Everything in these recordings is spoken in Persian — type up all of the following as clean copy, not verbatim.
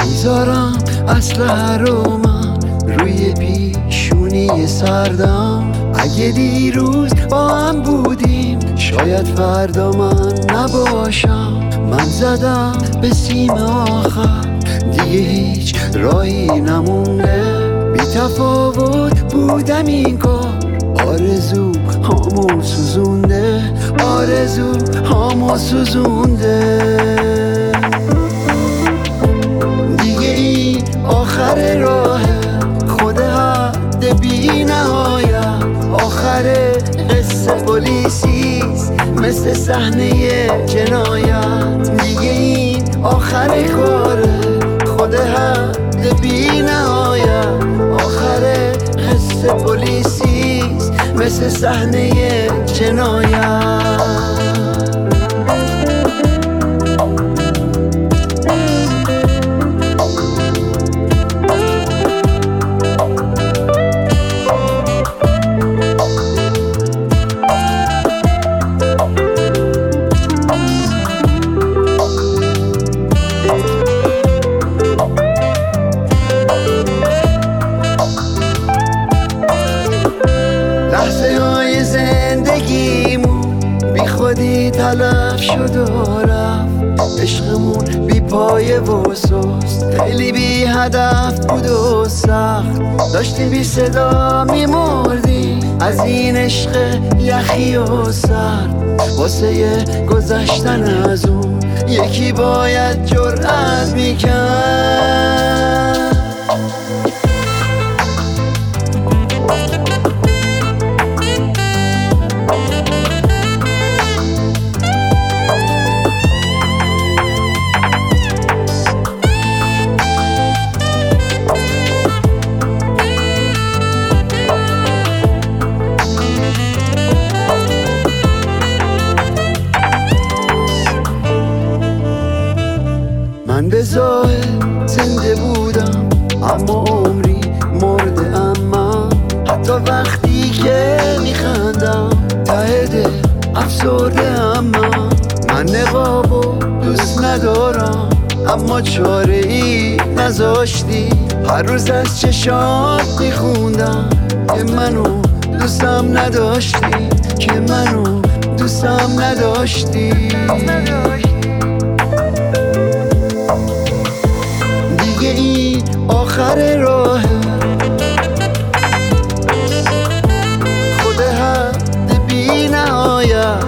میذارم اسلحه رو من روی پیشونی سردم. اگه دیروز با هم بودیم شاید فردا من نباشم. من زدم به سیم آخر دیگه هیچ راهی نمونده. بی تفاوت بودم این کار، آرزو هامو سوزونده، آرزو هامو سوزونده. دیگه این آخر راهه، خود حد بی نهایت. آخر قصه پلیسیست مثل صحنه جنایت. دیگه این آخر کاره، خود حد بی نهایت. آخر قصه پلیسیست مثل صحنه جنایت. لحظه های زندگیمون بی خودی تلف شد و رفت. عشقمون بی پایه و سست، خیلی بی هدف بود و سخت. داشتیم بی صدا میمردیم از این عشق یخی و سرد. واسه گذشتن از اون یکی باید جرأت میکرد. من به ظاهر زنده بودم اما عمری مرده ام. حتی وقتی که میخندم ته دل افسرده ام. من نقابو دوست ندارم اما چاره ای نذاشتی. هر روز از چشات میخوندم که منو دوستم نداشتی، که منو دوستم نداشتی. دیگه این آخر راهه، خود حد بی نهایت.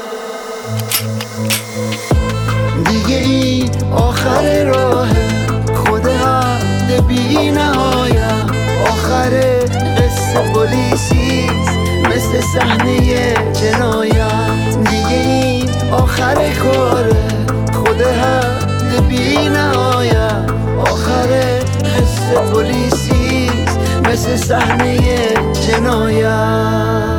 دیگه این آخر راهه، خود حد بی نهایت. آخر قصه پلیسیست مثل صحنه جنایت. دیگه این آخر کاره، خود حد بی نهایت. آخر قصه پلیسیست مثل صحنه جنایت.